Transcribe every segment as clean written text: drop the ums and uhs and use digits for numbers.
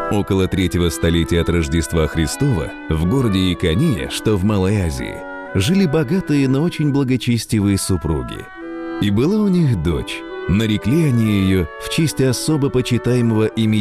Около 3-го столетия от Рождества Христова в городе Икония, что в Малой Азии, жили богатые, но очень благочестивые супруги. И была у них дочь. Нарекли они ее в честь особо почитаемого ими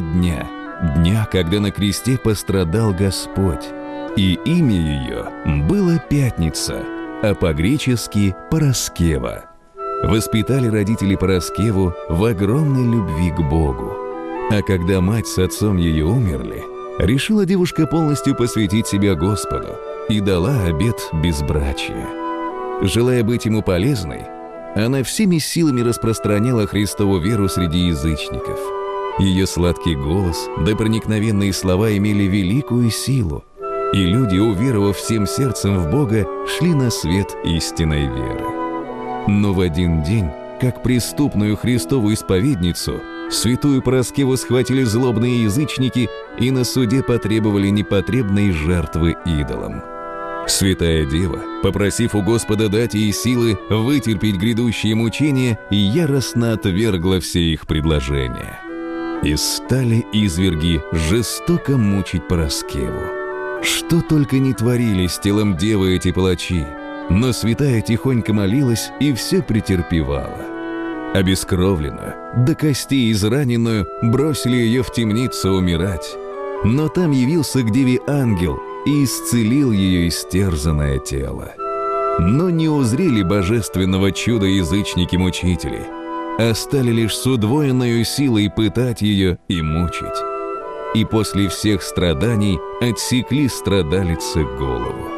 дня, когда на кресте пострадал Господь. И имя ее было Пятница, а по-гречески Параскева. Воспитали родители Параскеву в огромной любви к Богу. А когда мать с отцом ее умерли, решила девушка полностью посвятить себя Господу и дала обет безбрачия. Желая быть ему полезной, она всеми силами распространяла Христову веру среди язычников. Ее сладкий голос да проникновенные слова имели великую силу, и люди, уверовав всем сердцем в Бога, шли на свет истинной веры. Но в один день, как преступную Христову исповедницу, святую Параскеву схватили злобные язычники и на суде потребовали непотребной жертвы идолам. Святая Дева, попросив у Господа дать ей силы вытерпеть грядущие мучения, яростно отвергла все их предложения. И стали изверги жестоко мучить Параскеву. Что только не творили с телом девы эти палачи, но святая тихонько молилась и все претерпевала. Обескровленную, до костей израненную, бросили ее в темницу умирать. Но там явился к деве ангел и исцелил ее истерзанное тело. Но не узрели божественного чуда язычники-мучители, а стали лишь с удвоенной силой пытать ее и мучить. И после всех страданий отсекли страдалице голову.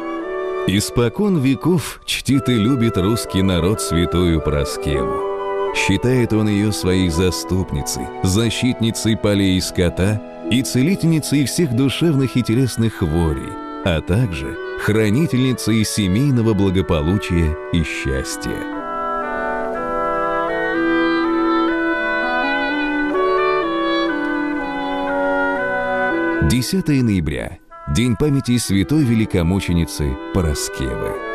Испокон веков чтит и любит русский народ святую Параскеву. Считает он ее своей заступницей, защитницей полей и скота и целительницей всех душевных и телесных хворей, а также хранительницей семейного благополучия и счастья. – 10 ноября. День памяти святой великомученицы Параскевы.